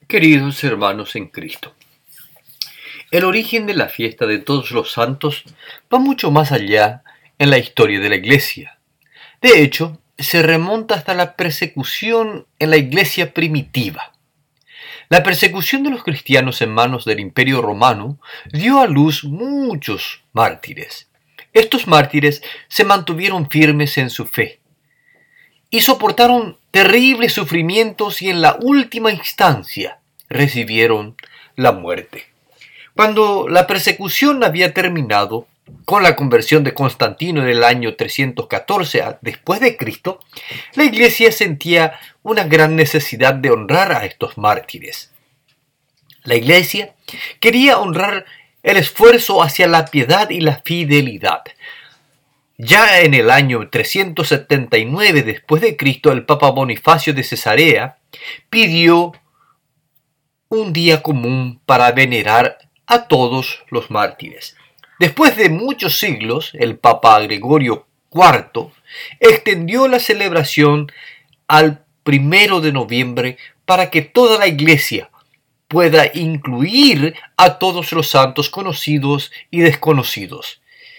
Queridos hermanos en Cristo, el origen de la fiesta de Todos los Santos va mucho más allá en la historia de la Iglesia. De hecho, se remonta hasta la persecución en la Iglesia primitiva. La persecución de los cristianos en manos del Imperio Romano dio a luz muchos mártires. Estos mártires se mantuvieron firmes en su fe y soportaron terribles sufrimientos y en la última instancia recibieron la muerte. Cuando la persecución había terminado, con la conversión de Constantino en el año 314 después de Cristo, la Iglesia sentía una gran necesidad de honrar a estos mártires. La Iglesia quería honrar el esfuerzo hacia la piedad y la fidelidad. Ya en el año 379 después de Cristo, el Papa Bonifacio de Cesarea pidió un día común para venerar a todos los mártires. Después de muchos siglos, el Papa Gregorio IV extendió la celebración al 1 de noviembre para que toda la Iglesia pueda incluir a todos los santos conocidos y desconocidos.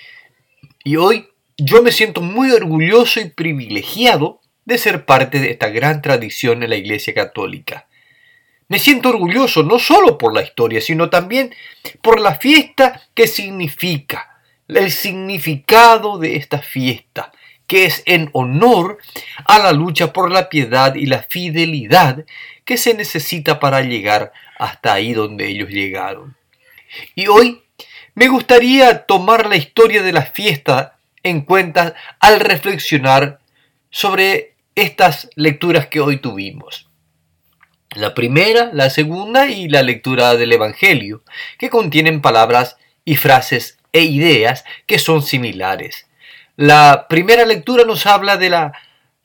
Y hoy yo me siento muy orgulloso y privilegiado de ser parte de esta gran tradición en la Iglesia Católica. Me siento orgulloso no solo por la historia, sino también por la fiesta que significa, el significado de esta fiesta, que es en honor a la lucha por la piedad y la fidelidad que se necesita para llegar hasta ahí donde ellos llegaron. Y hoy me gustaría tomar la historia de la fiesta en cuenta al reflexionar sobre estas lecturas que hoy tuvimos. La primera, la segunda y la lectura del Evangelio, que contienen palabras y frases e ideas que son similares. La primera lectura nos habla de las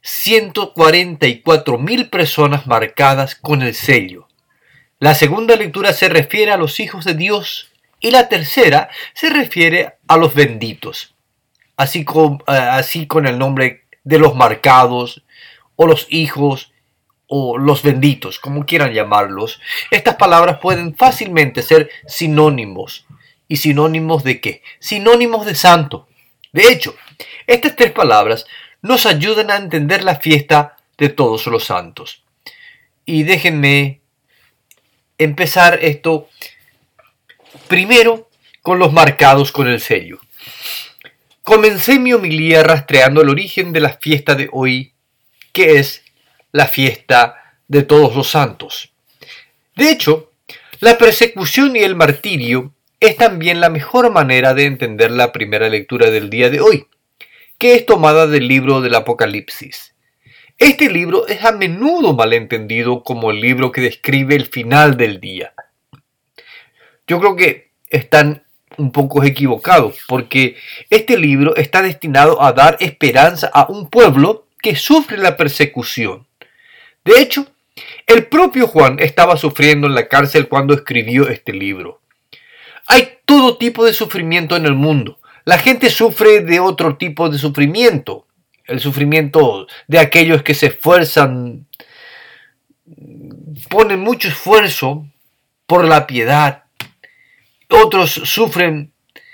144.000 personas marcadas con el sello. La segunda lectura se refiere a los hijos de Dios y la tercera se refiere a los benditos, así con el nombre de los marcados o los hijos o los benditos, como quieran llamarlos. Estas palabras pueden fácilmente ser sinónimos. ¿Y sinónimos de qué? Sinónimos de santo. De hecho, estas tres palabras nos ayudan a entender la fiesta de todos los santos. Y déjenme empezar esto primero con los marcados con el sello. Comencé mi homilía rastreando el origen de la fiesta de hoy, que es la fiesta de todos los santos. De hecho, la persecución y el martirio es también la mejor manera de entender la primera lectura del día de hoy, que es tomada del libro del Apocalipsis. Este libro es a menudo malentendido como el libro que describe el final del día. Yo creo que están un poco equivocados, porque este libro está destinado a dar esperanza a un pueblo que sufre la persecución. De hecho, el propio Juan estaba sufriendo en la cárcel cuando escribió este libro. Hay todo tipo de sufrimiento en el mundo. La gente sufre de otro tipo de sufrimiento. El sufrimiento de aquellos que se esfuerzan, ponen mucho esfuerzo por la piedad. Otros sufren,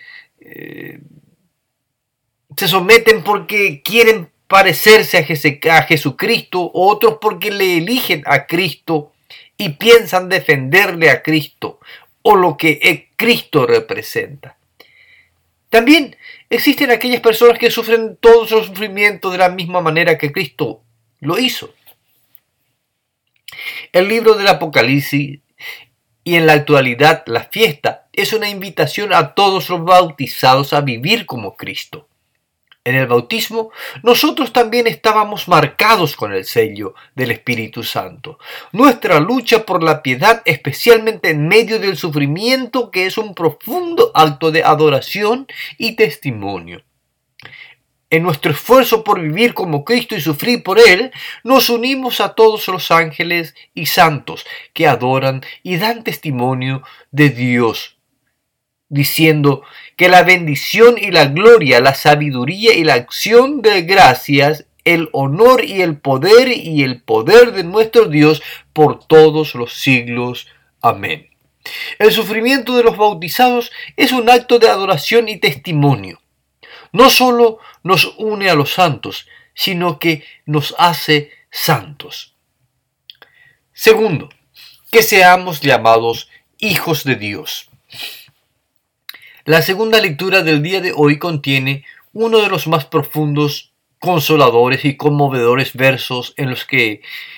se someten porque quieren parecerse a Jesucristo, otros porque le eligen a Cristo y piensan defenderle a Cristo o lo que Cristo representa. También existen aquellas personas que sufren todos los sufrimientos de la misma manera que Cristo lo hizo. El libro del Apocalipsis y en la actualidad la fiesta es una invitación a todos los bautizados a vivir como Cristo. En el bautismo, nosotros también estábamos marcados con el sello del Espíritu Santo. Nuestra lucha por la piedad, especialmente en medio del sufrimiento, que es un profundo acto de adoración y testimonio. En nuestro esfuerzo por vivir como Cristo y sufrir por Él, nos unimos a todos los ángeles y santos que adoran y dan testimonio de Dios, diciendo que la bendición y la gloria, la sabiduría y la acción de gracias el honor y el poder de nuestro Dios por todos los siglos. Amén. El sufrimiento de los bautizados es un acto de adoración y testimonio. No solo nos une a los santos, sino que nos hace santos. Segundo, que seamos llamados hijos de Dios. La segunda lectura del día de hoy contiene uno de los más profundos, consoladores y conmovedores versos en los que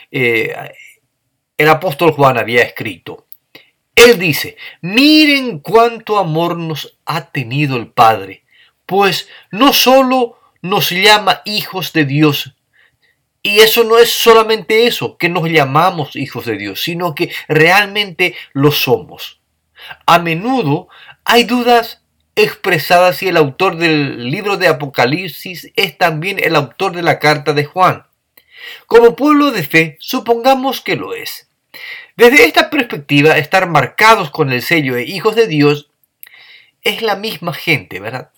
el apóstol Juan había escrito. Él dice: miren cuánto amor nos ha tenido el Padre, pues no solo nos llama hijos de Dios, y eso no es solamente eso, que nos llamamos hijos de Dios, sino que realmente lo somos. A menudo hay dudas expresadas si el autor del libro de Apocalipsis es también el autor de la carta de Juan. Como pueblo de fe, supongamos que lo es. Desde esta perspectiva, estar marcados con el sello de hijos de Dios es la misma gente, ¿verdad?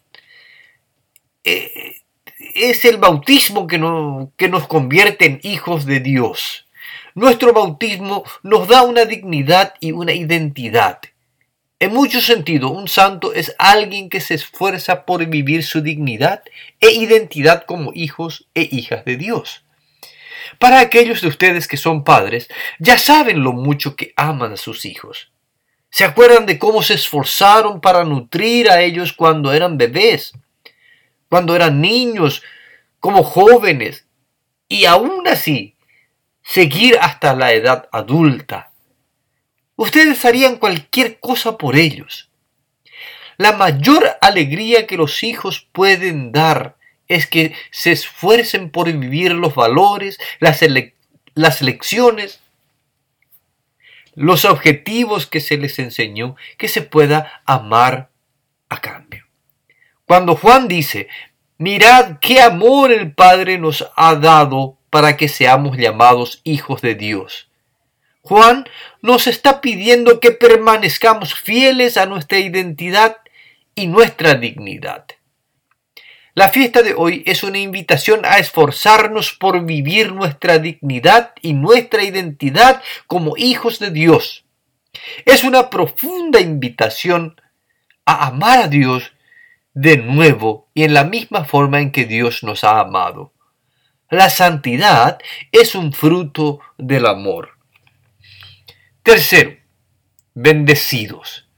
Es el bautismo que nos convierte en hijos de Dios. Nuestro bautismo nos da una dignidad y una identidad. En muchos sentidos, un santo es alguien que se esfuerza por vivir su dignidad e identidad como hijos e hijas de Dios. Para aquellos de ustedes que son padres, ya saben lo mucho que aman a sus hijos. ¿Se acuerdan de cómo se esforzaron para nutrir a ellos cuando eran bebés, cuando eran niños, como jóvenes, y aún así seguir hasta la edad adulta? Ustedes harían cualquier cosa por ellos. La mayor alegría que los hijos pueden dar es que se esfuercen por vivir los valores, las lecciones, los objetivos que se les enseñó, que se pueda amar a cambio. Cuando Juan dice: mirad qué amor el Padre nos ha dado para que seamos llamados hijos de Dios, Juan nos está pidiendo que permanezcamos fieles a nuestra identidad y nuestra dignidad. La fiesta de hoy es una invitación a esforzarnos por vivir nuestra dignidad y nuestra identidad como hijos de Dios. Es una profunda invitación a amar a Dios de nuevo y en la misma forma en que Dios nos ha amado. La santidad es un fruto del amor. Tercero, bendecidos.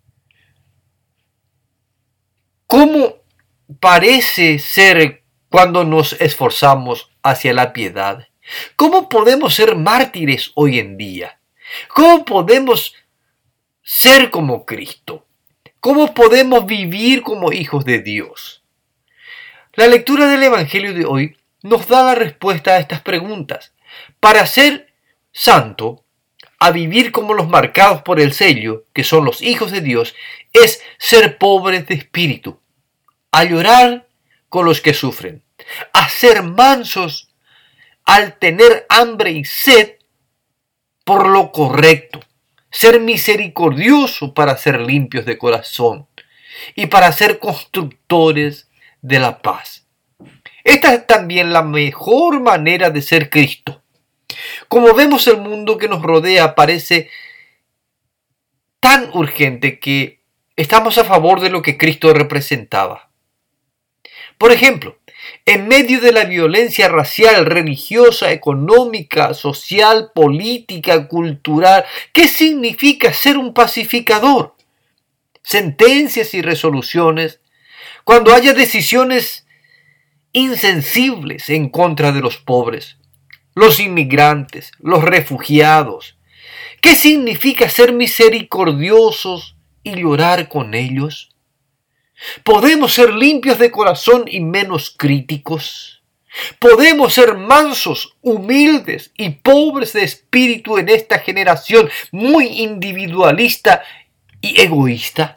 ¿Cómo parece ser cuando nos esforzamos hacia la piedad? ¿Cómo podemos ser mártires hoy en día? ¿Cómo podemos ser como Cristo? ¿Cómo podemos vivir como hijos de Dios? La lectura del Evangelio de hoy nos da la respuesta a estas preguntas. Para ser santo, a vivir como los marcados por el sello, que son los hijos de Dios, es ser pobres de espíritu, a llorar con los que sufren, a ser mansos al tener hambre y sed por lo correcto, ser misericordioso para ser limpios de corazón y para ser constructores de la paz. Esta es también la mejor manera de ser Cristo. Como vemos, el mundo que nos rodea parece tan urgente que estamos a favor de lo que Cristo representaba. Por ejemplo, en medio de la violencia racial, religiosa, económica, social, política, cultural, ¿qué significa ser un pacificador? Sentencias y resoluciones, cuando haya decisiones insensibles en contra de los pobres, los inmigrantes, los refugiados. ¿Qué significa ser misericordiosos y llorar con ellos? ¿Podemos ser limpios de corazón y menos críticos? ¿Podemos ser mansos, humildes y pobres de espíritu en esta generación muy individualista y egoísta?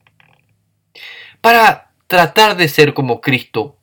Para tratar de ser como Cristo,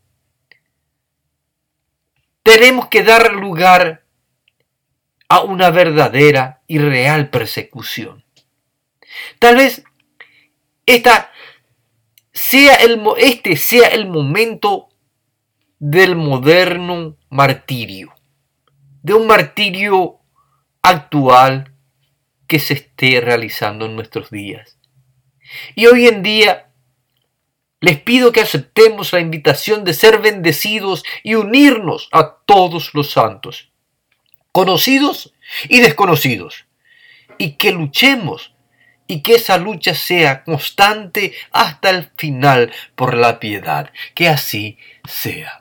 tenemos que dar lugar a una verdadera y real persecución. Tal vez este sea el momento del moderno martirio, de un martirio actual que se esté realizando en nuestros días. Y hoy en día les pido que aceptemos la invitación de ser bendecidos y unirnos a todos los santos, conocidos y desconocidos, y que luchemos y que esa lucha sea constante hasta el final por la piedad. Que así sea.